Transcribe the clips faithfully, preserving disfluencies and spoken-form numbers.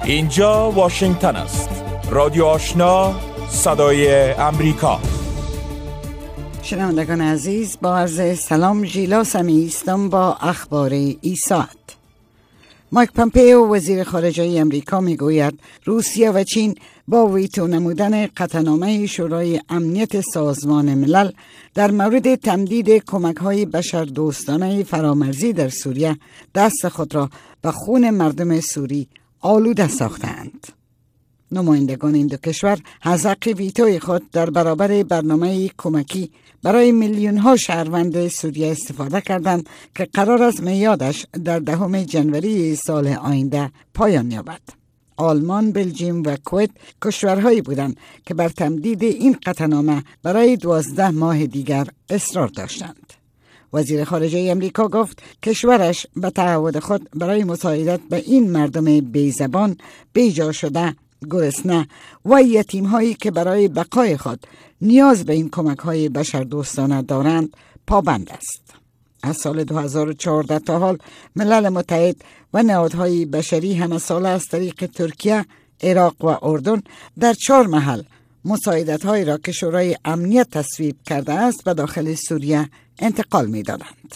اینجا واشنگتن است. رادیو آشنا، صدای امریکا. شنوندگان عزیز، با عرض سلام، ژیلا سمیعی هستم با اخبار این ساعت. مایک پامپئو وزیر خارجه امریکا میگوید روسیه و چین با ویتو نمودن قطعنامه شورای امنیت سازمان ملل در مورد تمدید کمک‌های بشردوستانه فرامرزی در سوریه دست خود را به خون مردم سوری آلوده ساختند. نمایندگان این دو کشور از حق ویتوی خود در برابر برنامه کمکی برای میلیون ها شهروند سوریه استفاده کردند که قرار است میادش در دهم ژانویه سال آینده پایان یابد. آلمان، بلژیم و کویت کشورهایی بودند که بر تمدید این قطعنامه برای دوازده ماه دیگر اصرار داشتند. وزیر خارجه امریکا گفت کشورش به تعهد خود برای مساعدت به این مردم بیزبان، بیجا شده، گرسنه و یتیم هایی که برای بقای خود نیاز به این کمک های بشردوستانه دارند پابند است. از سال دو هزار و چهارده تا حال ملل متحد و نهادهای بشری همه ساله از طریق ترکیه، عراق و اردن در چهار محل مساعدت هایی را که شورای امنیت تصویب کرده است به داخل سوریه انتقال می دادند.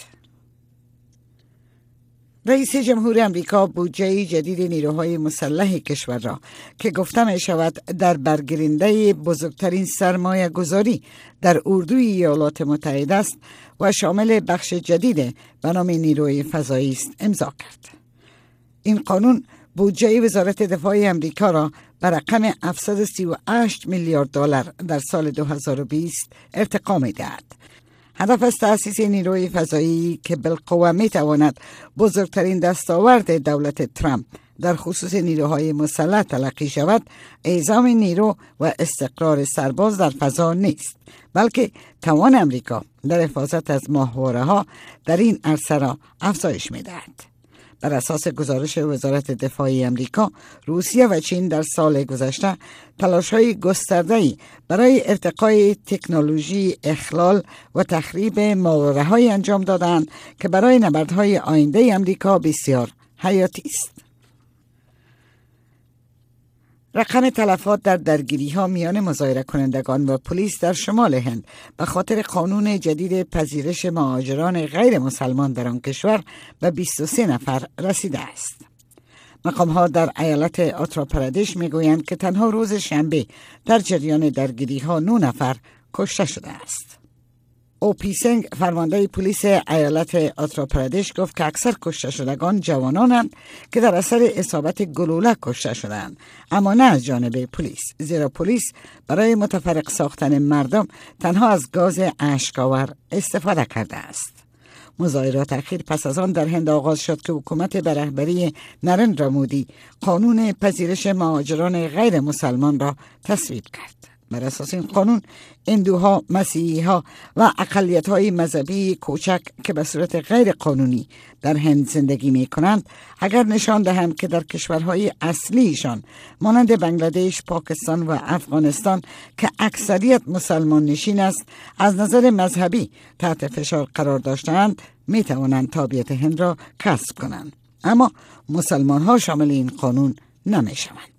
رئیس جمهور امریکا بودجه جدید نیروهای مسلح کشور را که گفته می شود در برگیرنده بزرگترین سرمایه گذاری در اردوی ایالات متحده است و شامل بخش جدید به نام نیروی فضایی است امضا کرد. این قانون بودجه وزارت دفاع امریکا را به رقم هفتصد و سی و هشت میلیارد دلار در سال دو هزار و بیست ارتقا می دهد. هدف از تأسیس نیروی فضایی که بالقوه می تواند بزرگترین دستاورد دولت ترامپ در خصوص نیروهای مسلح تلقی شود، اعزام نیرو و استقرار سرباز در فضا نیست، بلکه توان امریکا در حفاظت از ماهواره ها در این عرصه را افزایش می دهد. بر اساس گزارش وزارت دفاع امریکا، روسیه و چین در سال گذشته تلاش‌های گسترده‌ای برای ارتقای تکنولوژی اخلال و تخریب ماهواره‌های انجام دادند که برای نبردهای آینده امریکا بسیار حیاتی است. رقم تلفات در درگیری‌ها میان مظاهره کنندگان و پلیس در شمال هند به خاطر قانون جدید پذیرش مهاجران غیر مسلمان در آن کشور به بیست و سه نفر رسیده است. مقام‌ها در ایالت آندھراپردیش میگویند که تنها روز شنبه در جریان درگیری‌ها نه نفر کشته شده است. او پی سنگ فرمانده پلیس ایالت آندھراپردیش گفت که اکثر کشته شدگان جوانانند که در اثر اصابت گلوله کشته شدند، اما نه از جانب پلیس، زیرا پلیس برای متفرق ساختن مردم تنها از گاز اشک‌آور استفاده کرده است. مظاهرات اخیر پس از آن در هند آغاز شد که حکومت به رهبری نریندرا مودی قانون پذیرش مهاجران غیر مسلمان را تصویب کرد. بر اساس این قانون هندوها، مسیحی‌ها و اقلیت‌های مذهبی کوچک که به صورت غیر قانونی در هند زندگی می‌کنند، اگر نشان دهند که در کشورهای اصلیشان مانند بنگلادش، پاکستان و افغانستان که اکثریت مسلمان نشین است، از نظر مذهبی تحت فشار قرار داشتند، می‌توانند تابعیت هند را کسب کنند. اما مسلمان‌ها شامل این قانون نمی‌شوند.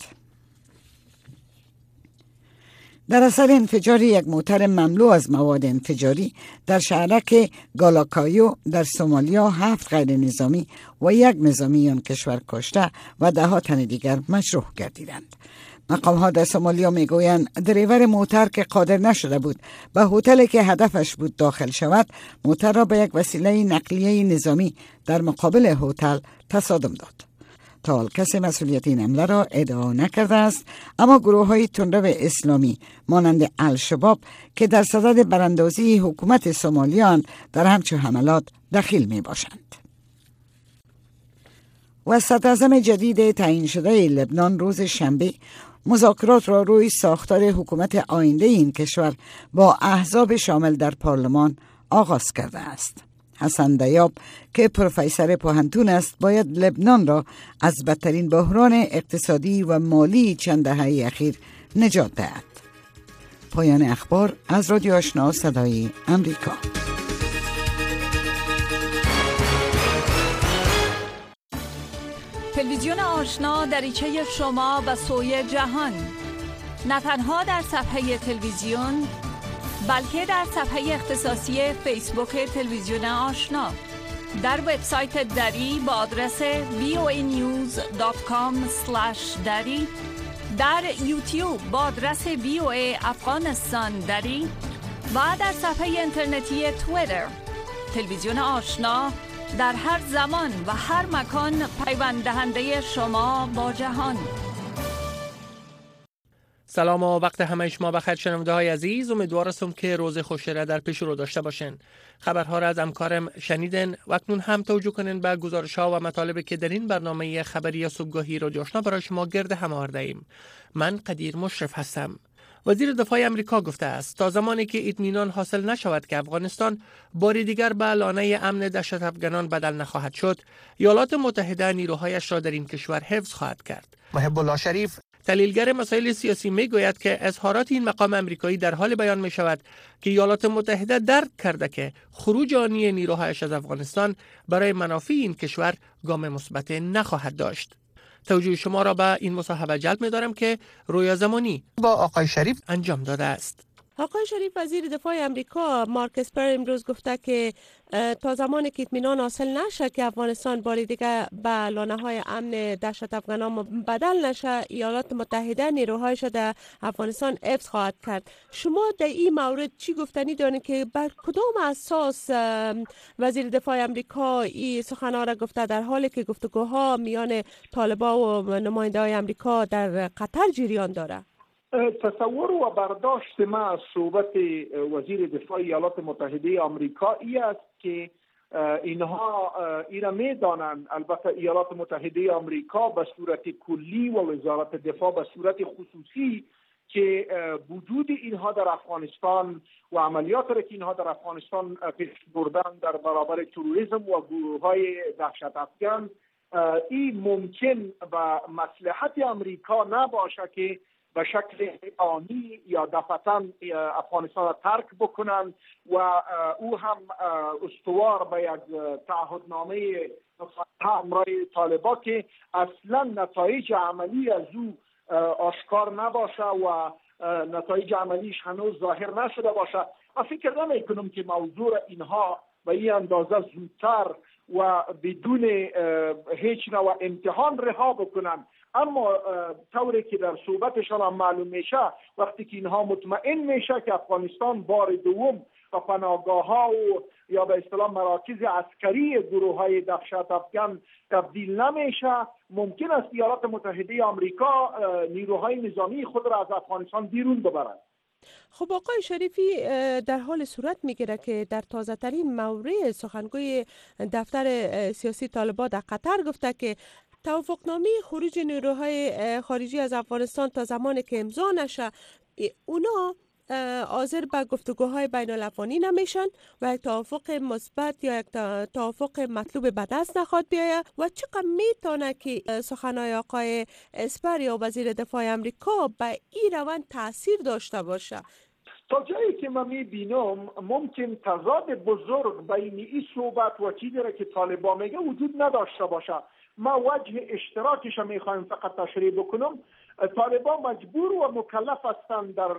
در اثر انفجار یک موتر مملو از مواد انفجاری در شهرک گالاکایو در سومالیا هفت غیر نظامی و یک نظامی آن کشور کشته و ده ها تن دیگر مجروح گردیدند. مقام‌ها در سومالیا میگویند دریور موتر که قادر نشده بود به هتلی که هدفش بود داخل شود، موتر را به یک وسیله نقلیه نظامی در مقابل هتل تصادم داد. تا حال کسی مسئولیت این حمله را ادعا نکرده است، اما گروه های تندرو اسلامی مانند الشباب که در صدد براندازی حکومت سومالیان در همچون حملات دخیل می باشند. و صدراعظم جدید تعیین شده لبنان روز شنبه مذاکرات را روی ساختار حکومت آینده این کشور با احزاب شامل در پارلمان آغاز کرده است. حسن دیاب که پروفسور پوهنتون است باید لبنان را از بدترین بحران اقتصادی و مالی چند دهه اخیر نجات دهد. پایان اخبار از رادیو آشنا صدای امریکا. تلویزیون آشنا دریچه شما به سوی جهان، نه تنها در صفحه تلویزیون بلکه در صفحه اختصاصی فیسبوک تلویزیون آشنا، در وبسایت دری با آدرس وی او ای نیوز دات کام اسلش دری، در یوتیوب با آدرس وی او ای افغانستان دری و در صفحه اینترنتی توییتر. تلویزیون آشنا در هر زمان و هر مکان پیوند دهنده شما با جهان. سلام و وقت همه شما بخیر شنونده های عزیز. امیدوار هستم که روز خوشی را در پیش رو داشته باشین. خبرها را از همکارم شنیدن و اکنون هم توجه کنین به گزارش ها و مطالبی که در این برنامه خبری صبحگاهی رادیو آشنا برای شما گرد هم آورده ایم. من قدیر مشرف هستم. وزیر دفاع امریکا گفته است تا زمانی که اطمینان حاصل نشود که افغانستان بار دیگر به لانه امن دهشت افغانان بدل نخواهد شد، ایالات متحده نیروهایش را در این کشور حفظ خواهد کرد. محب الله شریف تحلیلگر مسائل سیاسی می گوید که اظهارات این مقام امریکایی در حال بیان می شود که ایالات متحده درک کرده که خروج آنی نیروهایش از افغانستان برای منافع این کشور گام مثبت نخواهد داشت. توجه شما را به این مصاحبه جلب می دارم که رویا زمانی با آقای شریف انجام داده است. آقای شریف، وزیر دفاع امریکا مارک اسپر امروز گفته که تا زمانی که اطمینان حاصل نشه که افغانستان بار دیگه به لانه‌های امن دهشت افغانان بدل نشه، ایالات متحده نیروهایش در افغانستان حفظ خواهد کرد. شما در این مورد چی گفتنی دارین که بر کدام اساس وزیر دفاع امریکا این سخنان را گفته در حالی که گفتگوها میان طالبان و نماینده‌های امریکا در قطر جریان داره؟ تصور و برداشت ما از صحبت وزیر دفاع ایالات متحده آمریکا ای است که اینها ایرا میدانند، البته ایالات متحده آمریکا به صورت کلی و وزارت دفاع به صورت خصوصی، که وجود اینها در افغانستان و عملیات را که اینها در افغانستان پیش بردن در برابر تروریسم و گروه‌های دهشت افغان، این ممکن و مصلحت آمریکا نباشه که به شکل آنی یا دفعتاً افغانستان را ترک بکنند و او هم استوار به یک تعهدنامه همراه طالبان که اصلا نتایج عملی از او آشکار نباشه و نتایج عملیش هنوز ظاهر نشده باشه. من فکر نمی کنم که موضوع اینها به این اندازه زودتر و بدون هیچ نوع امتحان رها بکنن. اما طوری که در صحبتشان هم معلوم میشه، وقتی که اینها مطمئن میشه که افغانستان بار دوم و پناهگاه ها و یا به اصطلاح مراکز عسکری گروه های دهشت افغان تبدیل نمیشه، ممکن است ایالات متحده آمریکا نیروهای نظامی خود را از افغانستان بیرون ببرند. خب آقای شریفی، در حال صورت میگیره که در تازه ترین مورد سخنگوی دفتر سیاسی طالبان در قطر گفته که توافقنامه خروج نیروهای خارجی از افغانستان تا زمانی که امضا نشه، اونا حاضر به گفتگوهای بین الافغانی نمیشن و یک توافق مثبت یا یک توافق مطلوب به دست نخواد بیاید. و چقدر میتونه که سخنهای آقای اسپر یا وزیر دفاع امریکا به این روند تاثیر داشته باشه؟ تا جایی که من میبینم ممکن تضاد بزرگ بین این صحبت و چیزی را که طالبان میگه وجود نداشته باشه. ما وجه اشتراکش میخوایم فقط تشریح بکنم. طالبان مجبور و مکلف هستند در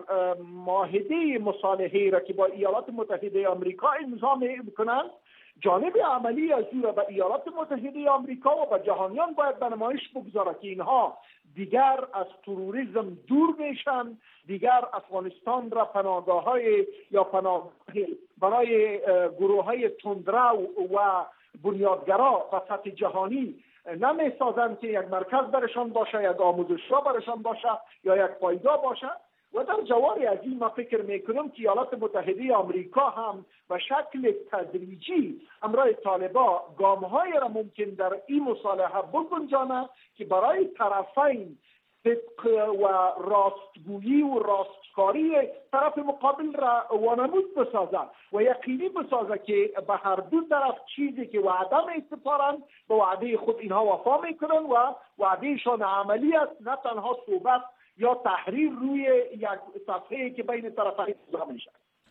معاهده مصالحه را که با ایالات متحده آمریکا امضا میکنند، جانب عملی از او را به ایالات متحده آمریکا و به جهانیان باید به نمایش بگذاره که اینها دیگر از تروریسم دور میشن، دیگر افغانستان را پناهگاه های یا پناه برای گروه های تندرو و بنیادگرا و سطح جهانی نمی سازند که یک مرکز برشان باشه، یک آموزشگاه برشان باشه یا یک پایگاه باشه. و در جواری از این ما فکر میکنم که ایالات متحده آمریکا هم به شکل تدریجی همراه طالبان گام‌های را ممکن در این مصالحه بگنجانه که برای طرفین صدق و راستگویی و راستکاری طرف مقابل را وانمود بسازه و یقینی بسازه که به هر دو طرف چیزی که وعده می‌سپارند به وعده خود اینها وفا میکنن و وعدهشان عملی است، نه تنها صحبت یا تحریر روی یک صفحه که بین طرفین امضا میشه.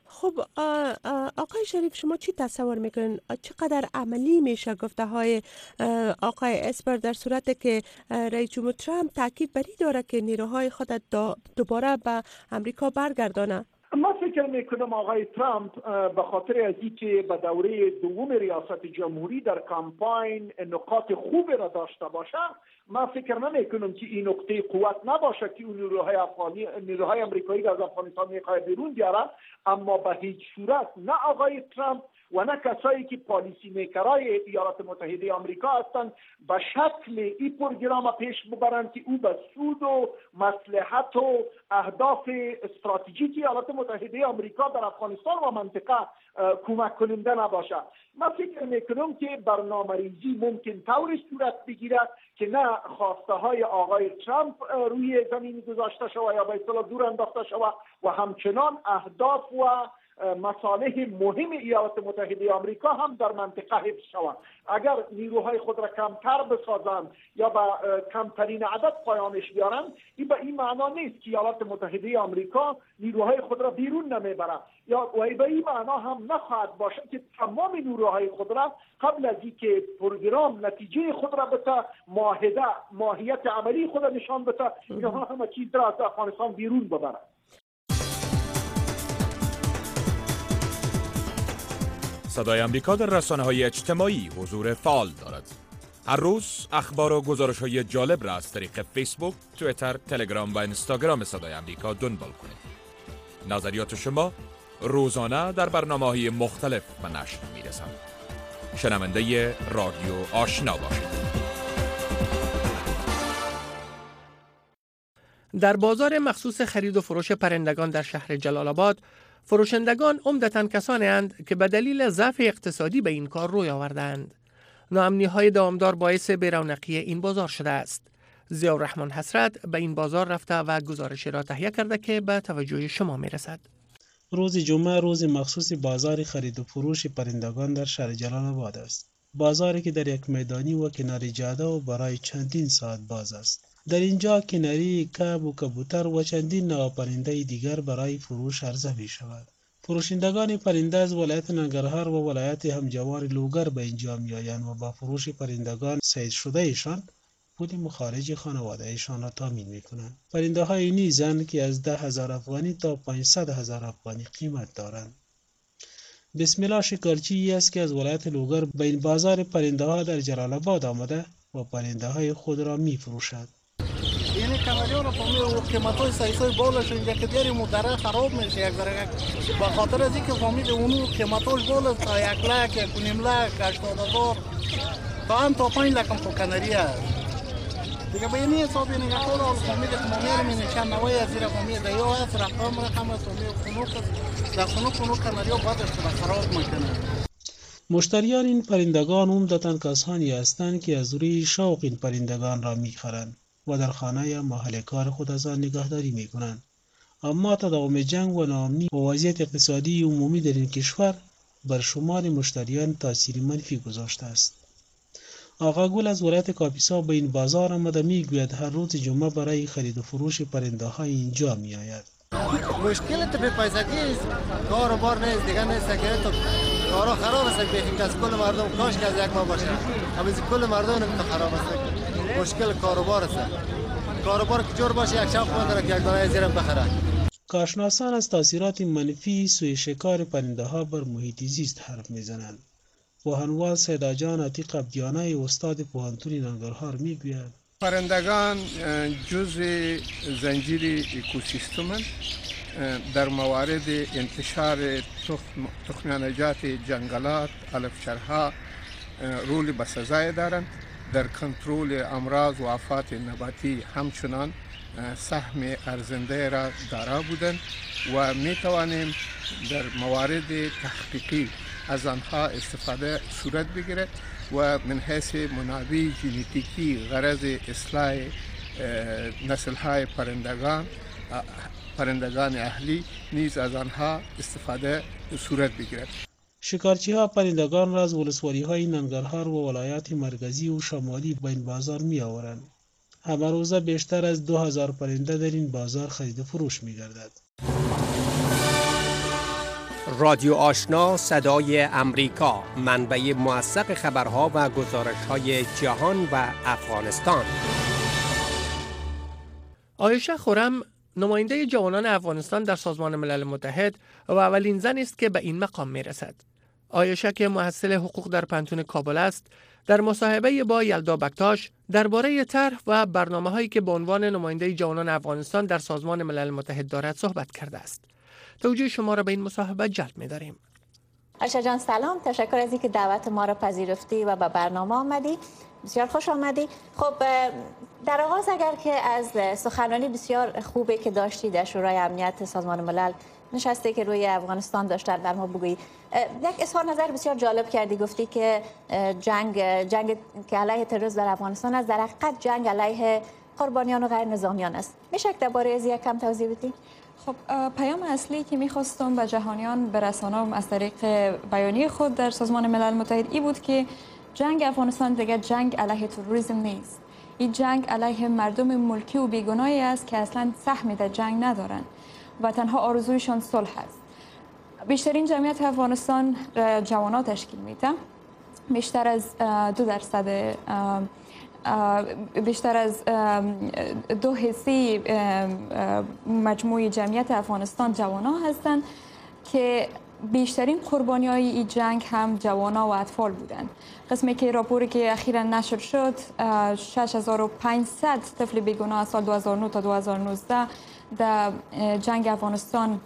خب آقای شریف، شما چی تصور میکنین چقدر عملی میشه گفته های آقای اسپر در صورتی که رئیس جمهور ترامپ تاکید بر این داره که نیروهای خود دوباره به امریکا برگردانه؟ ما فکر میکنم آقای ترامپ به خاطر از اینکه به دوره دوم ریاست جمهوری در کامپاین نقاط خوب را داشته باشه، ما فکر نمیکنم که این نقطه قوت نباشه که اون نیروهای افغانی نیروهای آمریکایی از افغانستان میخواد بیرون بیاره، اما به هیچ صورت نه آقای ترامپ و نه کسایی که پالیسی میکرای ایالات متحده آمریکا هستند به شکل این پروگرام پیش ببرند که او به سود و مصلحت و اهداف استراتژیک ایالات متحده آمریکا در افغانستان و منطقه کمک کننده نباشه. من فکر میکنم که برنامه‌ریزی ممکن طوری صورت بگیرد که نه خواسته های آقای ترامپ روی زمین گذاشته شود یا به اصطلاح دور انداخته شود و همچنان اهداف و مصالح مهم ایالات متحده آمریکا هم در منطقه حفظ شود. اگر نیروهای خود را کمتر بسازند یا با کمترین عدد پایانش بیارند، این به این معنا نیست که ایالات متحده آمریکا نیروهای خود را بیرون نمیبرند، یا و به این معنا هم نخواهد باشد که تمام نیروهای خود را قبل از اینکه پروگرام نتیجه خود را بده، معاهده ماهیت عملی خود را نشان بده، اینها همه چیز را از افغانستان بیرون ببرند. صدای امریکا در رسانه‌های اجتماعی حضور فعال دارد. هر روز اخبار و گزارش‌های جالب را از طریق فیسبوک، توییتر، تلگرام و اینستاگرام صدای امریکا دنبال کنید. نظریات شما روزانه در برنامه‌های مختلف به نشر می‌رسد. شنونده رادیو آشنا باشید. در بازار مخصوص خرید و فروش پرندگان در شهر جلال آباد، فروشندگان عمدتاً کسانی اند که به دلیل ضعف اقتصادی به این کار روی آوردند. ناامنی‌های دامدار باعث بی‌رونقی این بازار شده است. ضیاءالرحمن حسرت به این بازار رفته و گزارشی را تهیه کرده که به توجه شما می‌رسد. روز جمعه روز مخصوص بازار خرید و فروش پرندگان در شهر جلال آباد است. بازاری که در یک میدانی و کنار جاده و برای چندین ساعت باز است. در اینجا کناری کب و کبوتر و چندین نوع پرنده دیگر برای فروش عرضه می شود. فروشندگان پرنده از ولایت ننگرهار و ولایت همجوار لوگر به اینجا می آیند و با فروش پرندگان صید شده ایشان پول مخارج خانواده ایشان را تامین می کنند. پرنده های نیزند که از ده هزار افغانی تا پانصد هزار افغانی قیمت دارند. بسم الله شکارچی است که از ولایت لوگر به این بازار پرنده ها در جلال آباد آمده و پرنده های خود را می فروشد. یعنی کانالی‌ها رو فهمیدم قیمت‌های سایسای بالا شد، یک دیگری مدره خراب میشه یک ذره، به خاطر از اینکه فهمید اونو قیمتاش بالا تا یک لک، یک و نیم لک، هشتاد هزار تا هم تا پنج لک هم تو کاناری است دیگه. به این حساب یعنی یک خور فهمید که ما میریم این چند نوعی از زیر فهمید یا هست رقم رقم است فهمید خنوک در خنوک خنوک کاناری‌ها بعدش تو خراب میکنه. مشتریان این پرندگان عمدتاً کسانی هستند که از روی شوق این پرندگان را میخرند و در خانه یا محل کار خود از آن نگهداری می کنند. اما تداوم جنگ و ناامنی و وضعیت اقتصادی عمومی در این کشور بر شمار مشتریان تاثیر منفی گذاشته است. آقا گل از ولایت کاپیسا به این بازار آمده میگوید هر روز جمعه برای خرید و فروش پرنده های اینجا می آید. مشکل تو به پیسگی است، کار و بار نیست دیگه، نیست که تو کارا خراب است که از کل مردم کاش که از یک ما باشه، اما از کل مردم نمیتونه خراب است. مشکل کاروبار است. کاروبار که جور باشه یک شب خود داره که یک دانه زیرم بخره. کارشناسان از تاثیرات منفی سوی شکار پرنده ها بر محیط زیست حرف میزنند. پوهنوال سیدا جان عتیق عبدیانه استاد پوهنتون ننگرهار میگوید پرندگان جزء زنجیر اکوسیستم در موارد انتشار تخم تخمینجات جنگلات علفچرها رول بسزای دارند. در کنترل امراض و آفات نباتی همچنان سهم ارزنده را دارا بودند و می توانیم در موارد تحقیقی از آنها استفاده صورت بگیرد و من حیث منابع ژنتیکی غرض اصلاح نسل‌های پرندگان پرندگان اهلی نیز از آنها استفاده صورت بگیرد. شکارچی ها پرندگان را از ولسوالی های ننگرهار و ولایات مرکزی و شمالی به این بازار می آورند. همه روزه بیشتر از دو هزار پرنده در این بازار خرید و فروش می گردد. رادیو آشنا صدای امریکا، منبع موثق خبرها و گزارش‌های جهان و افغانستان. عایشه خرم نماینده جوانان افغانستان در سازمان ملل متحد و اولین زن است که به این مقام میرسد. عایشه که محصل حقوق در پنتون کابل است، در مصاحبه با یلدا بکتاش درباره طرح و برنامه‌هایی که به عنوان نماینده جوانان افغانستان در سازمان ملل متحد دارد صحبت کرده است. توجه شما را به این مصاحبه جلب می‌داریم. عایشه جان سلام، تشکر از اینکه دعوت ما را پذیرفتی و به برنامه آمدی. بسیار خوش آمدی. خب در آغاز اگر که از سخنرانی بسیار خوبی که داشتی در شورای امنیت سازمان ملل نشسته که روی افغانستان داشتن در ما بگویی. یک اظهار نظر بسیار جالب کردی، گفتی که جنگ جنگ که علیه تروریسم در افغانستان است در حقیقت جنگ علیه قربانیان و غیر نظامیان است. میشه که درباره از یک کم توضیح بدی؟ خب پیام اصلی که میخواستم به جهانیان برسانم از طریق بیانیه خود در سازمان ملل متحد ای بود که جنگ افغانستان دیگر جنگ علیه تروریسم نیست. این جنگ علیه مردم ملکی و بیگناهی است که اصلا سهمی در جنگ ندارند و تنها آرزویشان صلح است. بیشترین جمعیت افغانستان جوانان تشکیل میده. بیشتر از دو درصد بیشتر از دو حصه مجموع جمعیت افغانستان جوانان هستند که بیشترین قربانی های این جنگ هم جوانان و اطفال بودند. قسمی که راپوری که اخیراً نشر شد، شش هزار و پانصد طفل بیگناه از سال دو هزار و نه تا دو هزار و نوزده در جنگ افغانستان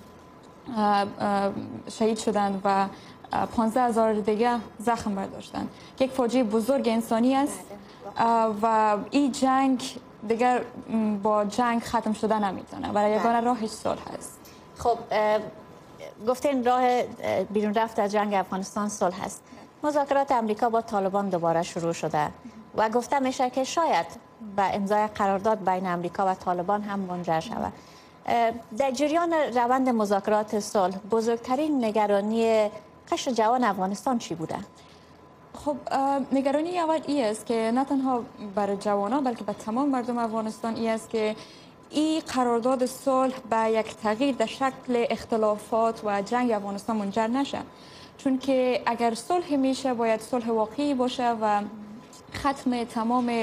شهید شدند و پانزده هزار دیگه زخم برداشتند. یک فاجعه بزرگ انسانی است و این جنگ دیگر با جنگ ختم شده نمیتونه و یگانه راهش صلح است. خب گفتین راه بیرون رفت از جنگ افغانستان صلح است. مذاکرات امریکا با طالبان دوباره شروع شده و گفته میشه که شاید به امضای قرارداد بین امریکا و طالبان هم منجر شود. در جریان روند مذاکرات صلح بزرگترین نگرانی قشر جوان افغانستان چی بوده؟ خب نگرانی اول ای است که نه تنها برای جوانان بلکه به تمام مردم افغانستان ای است که این قرارداد صلح به یک تغییر در شکل اختلافات و جنگ افغانستان منجر نشه. چون که اگر صلح میشه باید صلح واقعی باشه و ختم تمام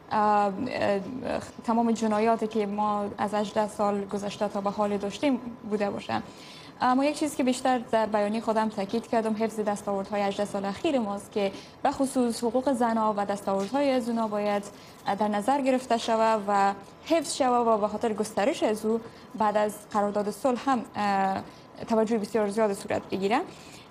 تمام جنایاتی که ما از هجده سال گذشته تا به حال داشتیم بوده باشه. اما یک چیزی که بیشتر در بیانیه خودم تاکید کردم حفظ دستاوردهای هجده سال اخیر ماست که به خصوص حقوق زنان و دستاوردهای از اونا باید در نظر گرفته شود و حفظ شود و به خاطر گسترش از او بعد از قرارداد صلح هم توجه بسیار زیاد صورت بگیره.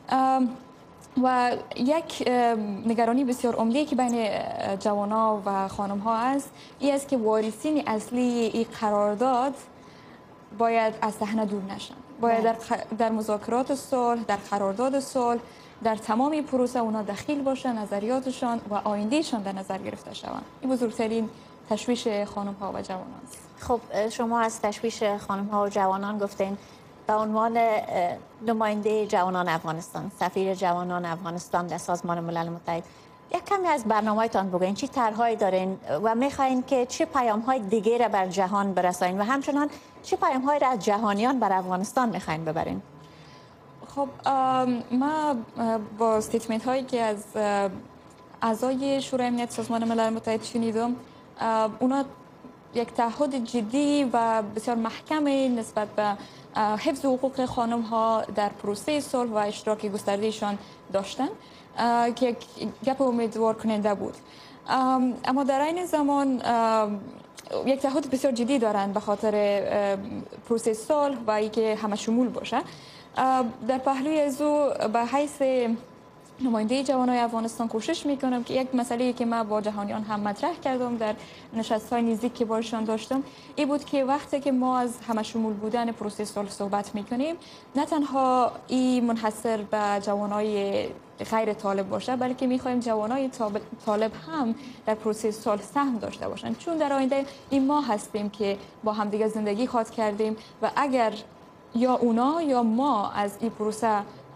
و یک نگرانی بسیار عمده که بین جوانان و خانم ها است این است که وارثین اصلی این قرارداد باید از صحنه دور نشن. باید در, در مذاکرات صلح، در قرارداد صلح، در تمام این پروسه اونا دخیل باشن، نظریاتشان و آیندهشان در نظر گرفته شوند. این بزرگترین تشویش خانم ها و جوانان است. خب شما از تشویش خانم ها و جوانان گفتین. به عنوان نماینده جوانان افغانستان، سفیر جوانان افغانستان در سازمان ملل متحد، یک کمی از برنامه‌تان بگوین. چی طرح‌هایی دارین و می‌خواین که چه پیام‌های دیگه را بر جهان برسانین و همچنان چه پیام‌هایی را از جهانیان بر افغانستان می‌خواین ببرین؟ خب ما با استیتمنت هایی که از اعضای شورای امنیت سازمان ملل متحد شنیدم، اونا یک تعهد جدی و بسیار محکم نسبت به حفظ حقوق خانم ها در پروسه صلح و اشتراک گستردهشان داشتن که یک گپ امیدوار کننده بود. اما در این زمان یک تعهد بسیار جدی دارند به خاطر پروسه صلح و اینکه همه شمول باشه. در پهلوی از او به حیث نماینده جوانای افغانستان کوشش میکنم که یک مسئله که من با جهانیان هم مطرح کردم در نشست‌های نزدیک که باشون داشتم این بود که وقتی که ما از همه شمول بودن پروسه صلح صحبت میکنیم نه تنها این منحصر به جوانای غیر طالب باشه بلکه میخوایم جوانای طالب هم در پروسه صلح سهم داشته باشن، چون در آینده این ما هستیم که با همدیگه زندگی خواهد کردیم و اگر یا اونا یا ما از این پروسه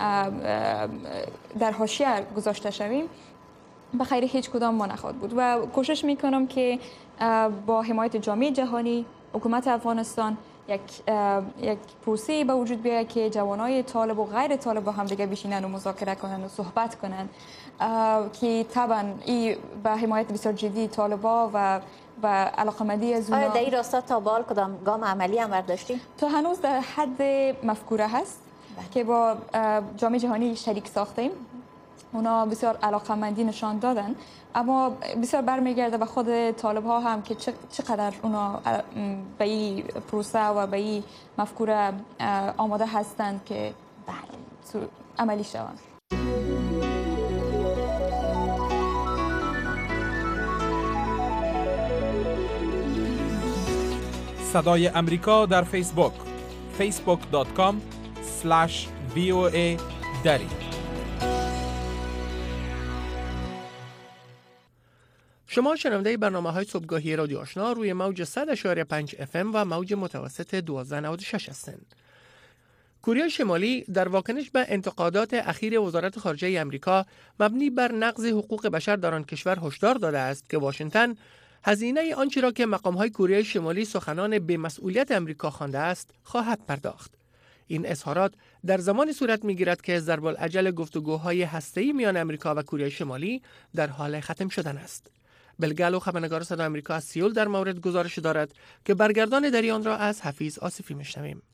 در حاشیه گذاشته شویم به خیر هیچ کدام ما نخواهد بود و کوشش میکنم که با حمایت جامعه جهانی، حکومت افغانستان یک یک پروسه به وجود بیاید که جوانای طالب و غیر طالب با هم دیگه بشینن و مذاکره کنن و صحبت کنن که طبعا این به حمایت بسیار جدی طالبا و و علاقمندی از اونها. آیا در این راستا تا به حال کدام گام عملی هم برداشتی؟ تا هنوز در حد مفکوره هست بله. که با جامعه جهانی شریک ساختیم. اونا بسیار علاقمندی نشان دادن، اما بسیار برمیگرده به خود طالب ها هم که چقدر اونا به این پروسه و به این مفکوره آماده هستند که بله عملی شوند. صدای امریکا در فیسبوک فیسبوک دات کام اسلش وی او ای دری. شما شنونده برنامه های صبحگاهی رادیو آشنا روی موج صد و پنج اف ام و موج متوسط دوازده نود و شش هستند. کره شمالی در واکنش به انتقادات اخیر وزارت خارجه آمریکا مبنی بر نقض حقوق بشر در آن کشور هشدار داده است که واشنگتن هزینه آنچه را که مقام‌های کره شمالی سخنان بی‌مسئولیت آمریکا خوانده است خواهد پرداخت. این اظهارات در زمان صورت می‌گیرد که ضرب العجل گفتگوهای هسته‌ای میان آمریکا و کره شمالی در حال ختم شدن است. بلگالو خبرنگار صدای آمریکا از سئول در مورد گزارش دارد که برگردان دری آن را از حفیظ آصفی میشنویم.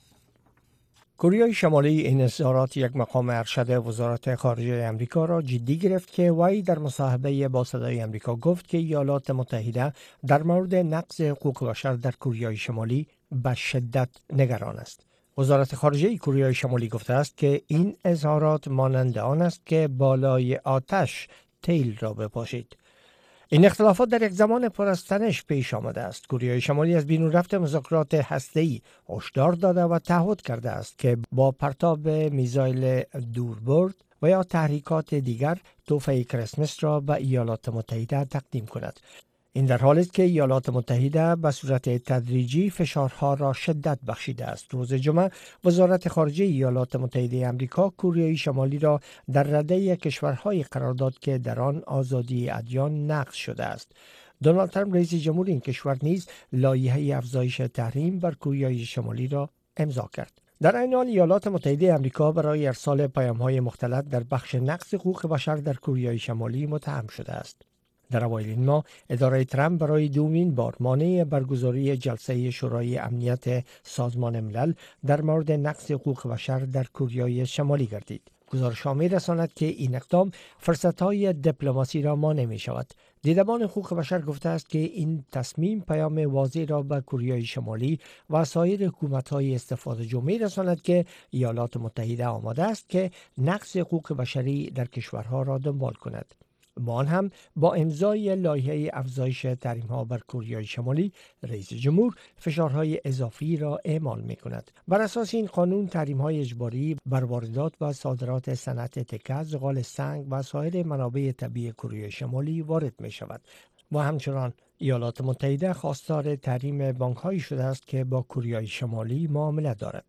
کره شمالی این اظهارات یک مقام ارشد وزارت خارجه آمریکا را جدی گرفت که وی در مصاحبه با صدای آمریکا گفت که ایالات متحده در مورد نقض حقوق بشر در کره شمالی به شدت نگران است. وزارت خارجه کره شمالی گفته است که این اظهارات مانند آن است که بالای آتش تیل را بپاشید. این اختلافات در یک زمان پر از تنش پیش آمده است. کره شمالی از بیرون رفت مذاکرات هسته‌ای هشدار داده و تعهد کرده است که با پرتاب میزایل دوربرد و یا تحریکات دیگر تحفه کریسمس را به ایالات متحده تقدیم کند. این در حالی است که ایالات متحده به صورت تدریجی فشارها را شدت بخشیده است. روز جمعه وزارت خارجه ایالات متحده آمریکا کره شمالی را در رده کشورهای قرار داد که در آن آزادی ادیان نقض شده است. دونالد ترامپ رئیس جمهور این کشور نیز لایحه افزایش تحریم بر کره شمالی را امضا کرد. در این حال ایالات متحده آمریکا برای ارسال پیام‌های مختلط در بخش نقض حقوق بشر در کره شمالی متهم شده است. در اوایل این ماه اداره ترامپ برای دومین بار مانع برگزاری جلسه شورای امنیت سازمان ملل در مورد نقض حقوق بشر در کره شمالی گردید. گزارش‌ها می‌رساند که این اقدام فرصت‌های دیپلماسی را مانع می‌شود. دیدبان حقوق بشر گفته است که این تصمیم پیام واضح را به کره شمالی و سایر حکومت‌های استفاده‌جو می‌رساند که ایالات متحده آماده است که نقض حقوق بشری در کشورها را دنبال کند. با آن هم با امضای لایحه افزایش تحریم‌ها بر کره شمالی، رئیس جمهور فشارهای اضافی را اعمال می‌کند. بر اساس این قانون تحریم‌های اجباری بر واردات و صادرات صنعت تکه، زغال سنگ و سایر منابع طبیعی کره شمالی وارد می‌شود. و همچنان ایالات متحده خواستار تحریم بانک‌هایی شده است که با کره شمالی معامله دارد.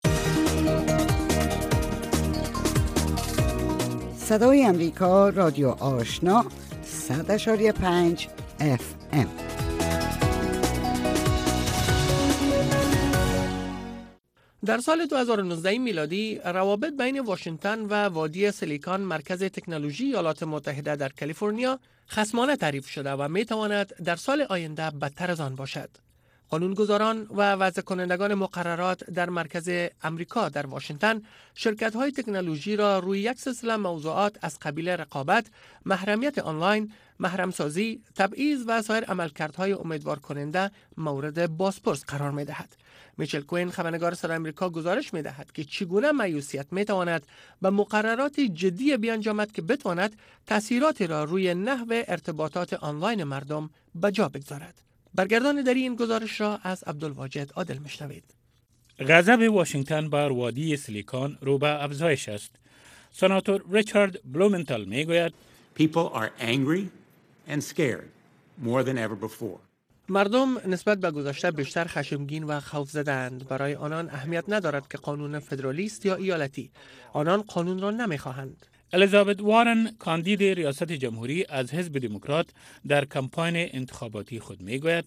صدای امریکا رادیو آشنا صد و پنج اف ام. در سال دو هزار و نوزده میلادی روابط بین واشنگتن و وادی سیلیکون مرکز تکنولوژی ایالات متحده در کالیفرنیا خصمانه تعریف شده و می تواند در سال آینده بدتر از آن باشد. قانونگذاران و وضع کنندگان مقررات در مرکز امریکا در واشنگتن شرکت‌های تکنولوژی را روی یک سلسله موضوعات از قبیل رقابت، محرمیت آنلاین، محرمسازی، تبعیض و سایر عملکردهای امیدوار کننده مورد بازپرس قرار می‌دهد. میچل کوین خبرنگار صدای آمریکا گزارش می‌دهد که چگونه مایوسیت می‌تواند به مقررات جدی بیانجامد که بتواند تأثیراتی را روی نحو ارتباطات آنلاین مردم به جا بگذارد. برگردان در این گزارش را از عبدالواجد عادل میشنوید. غضب واشنگتن بر وادی سیلیکون رو به افزایش است. سناتور ریچارد بلومنتال میگوید People are angry and scared more than ever before. مردم نسبت به گذشته بیشتر خشمگین و خوف‌زده‌اند. برای آنان اهمیت ندارد که قانون فدرالیست یا ایالتی. آنان قانون را نمیخواهند. الیزابت وارن کاندید ریاست جمهوری از حزب دموکرات در کمپاین انتخاباتی خود میگوید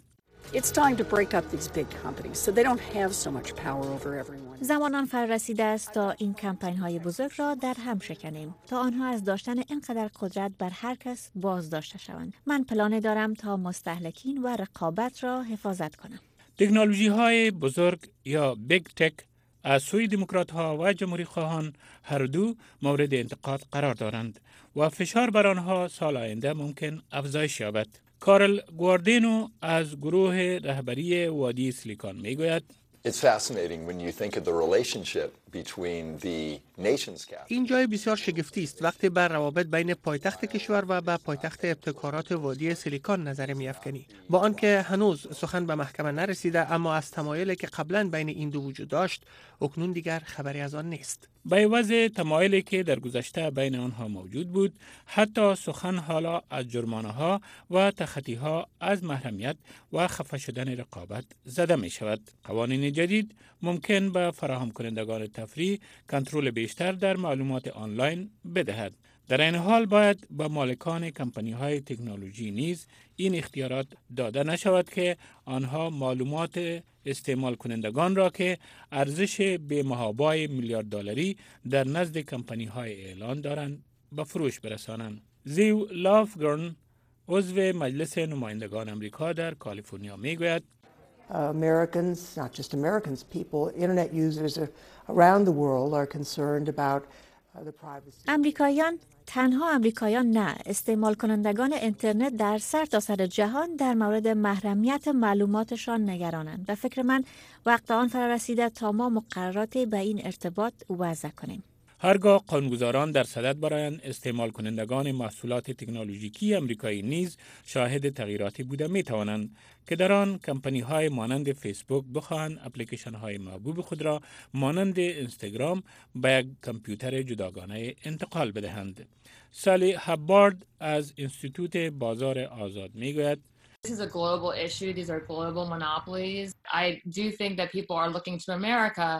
It's time to break up these big companies so they don't have so much power over everyone. زمانان فرا رسیده است تا این کمپین های بزرگ را در هم شکنیم تا آنها از داشتن اینقدر قدرت بر هر کس باز داشته شوند. من پلان دارم تا مستهلکین و رقابت را حفاظت کنم. تکنولوژی های بزرگ یا بیگ تک از سوی دموکرات ها و جمهوری خواهان هر دو مورد انتقاد قرار دارند و فشار بر آنها سال آینده ممکن افزایش یابد. کارل گواردینو از گروه رهبری وادی سیلیکون میگوید It's fascinating when you think of the relationship between the nation's capital. این جای بسیار شگفتی است وقتی بر روابط بین پایتخت کشور و با پایتخت ابتکارات وادی سیلیکون نظر می‌افکنی. با آنکه هنوز سخن به محکمه نرسیده اما از تمایلی که قبلا بین این دو وجود داشت اکنون دیگر خبری از آن نیست. به عوض تمایلی که در گذشته بین آنها موجود بود، حتی سخن حالا از جرمانه‌ها و تخطی‌ها از محرمیت و خفه شدن رقابت زده می شود. قوانین جدید ممکن به فراهم کنندگان تفریح کنترل بیشتر در معلومات آنلاین بدهد. در این حال باید به مالکان کمپانی‌های تکنولوژی نیز این اختیارات داده نشود که آنها معلومات استعمال کنندگان را که ارزش به محابای میلیارد دلاری در نزد کمپانی‌های اعلان دارند به فروش برسانند. زیو لافگرن عضو مجلس نمایندگان امریکا در کالیفرنیا میگوید Americans, not just Americans, people, internet users around the world are concerned about the privacy. امریکایان تنها امریکایان نه، استعمال کنندگان اینترنت در سرتاسر جهان در مورد محرمیت معلوماتشان نگرانند و فکر من وقت آن فرا رسیده تا ما مقرراتی به این ارتباط وضع کنیم. هرگاه قانونگذاران در صدد برای استعمال کنندگان محصولات تکنولوژیکی امریکایی نیز شاهد تغییراتی بوده می توانند که در آن کمپانی های مانند فیسبوک بخواهند اپلیکیشن های محبوب خود را مانند اینستاگرام به یک کامپیوتر جداگانه انتقال بدهند. سالی هابارد از انستیتوت بازار آزاد می گوید This is a global issue. These are global monopolies. I do think that people are looking to America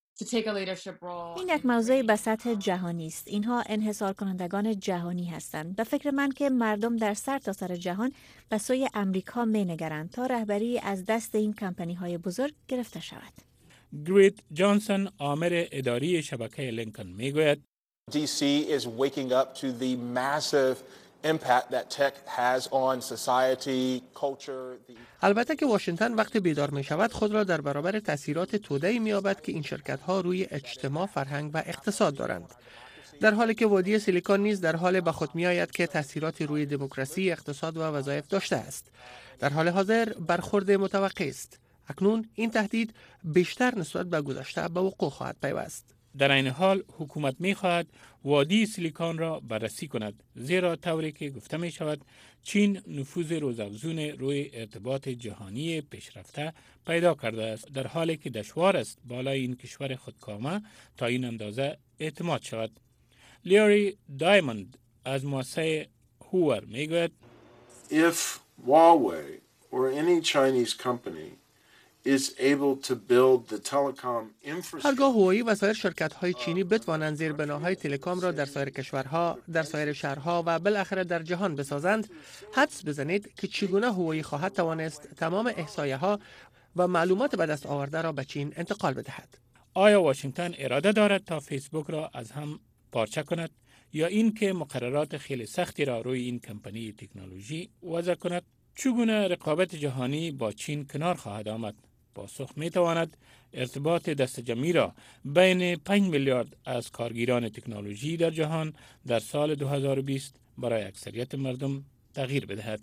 این یک موضوع به سطح جهانی است. اینها انحصار کنندگان جهانی هستند. به فکر من که مردم در سرتاسر سر جهان به سوی امریکا می نگرند تا رهبری از دست این کمپانی های بزرگ گرفته شود. گریت جانسون عامل اداری شبکه لینکن می گوید دی سی is waking up to the massive impact that tech has on society, culture. The... البته که واشنگتن وقتی بیدار می شود خود را در برابر تاثیرات توده‌ای می یابد که این شرکت ها روی اجتماع، فرهنگ و اقتصاد دارند. در حالی که وادی سیلیکون نیز در حال به خود می آید که تاثیراتی روی دموکراسی، اقتصاد و وظایف داشته است. در حال حاضر برخورد متوقع است. اکنون این تهدید بیشتر نسبت به گذشته به وقوع خواهد پیوست. در این حال حکومت می خواهد وادی سیلیکون را بررسی کند، زیرا طوری که گفته می شود چین نفوذ روزافزون روی ارتباط جهانی پیشرفته پیدا کرده است، در حالی که دشوار است بالای این کشور خودکامه تا این اندازه اعتماد شود. لیاری دایموند از مؤسسه هوور می گوید If Huawei or any Chinese company is able to build the telecom infrastructure. هرگاه هوایی و سایر شرکت‌های چینی بتوانند زیربناهای تلکام را در سایر کشورها، در سایر شهرها و بالاخره در جهان بسازند، حدس بزنید که چگونه هوایی خواهد توانست تمام احصایه‌ها و معلومات به دست آورده را به چین انتقال بدهد. آیا واشنگتن اراده دارد تا فیسبوک را از هم پارچه کند یا این که مقررات خیلی سختی را روی این کمپانی تکنولوژی وضع کند؟ چگونه رقابت جهانی با چین کنار خواهد آمد؟ پاسخ می تواند ارتباط دست جمعی را بین پنج میلیارد از کارگیران تکنولوژی در جهان در سال دو هزار و بیست برای اکثریت مردم تغییر بدهد.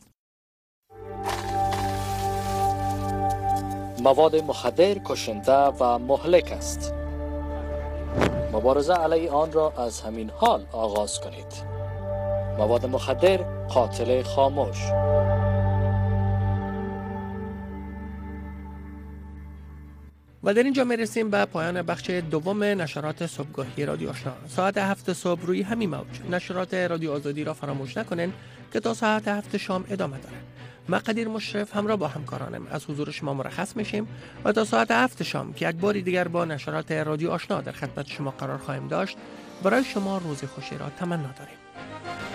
مواد مخدر کشنده و مهلک است. مبارزه علیه آن را از همین حال آغاز کنید. مواد مخدر قاتل خاموش. و در اینجا میرسیم به پایان بخش دوم نشرات صبحگاهی رادیو آشنا. ساعت هفت صبح روی همین موج نشرات رادیو آزادی را فراموش نکنین که تا ساعت هفت شام ادامه داره. من قدیر مشرف همراه با همکارانم از حضور شما مرخص میشیم و تا ساعت هفت شام که یک بار دیگر با نشرات رادیو آشنا در خدمت شما قرار خواهیم داشت، برای شما روز خوشی را تمنا داریم.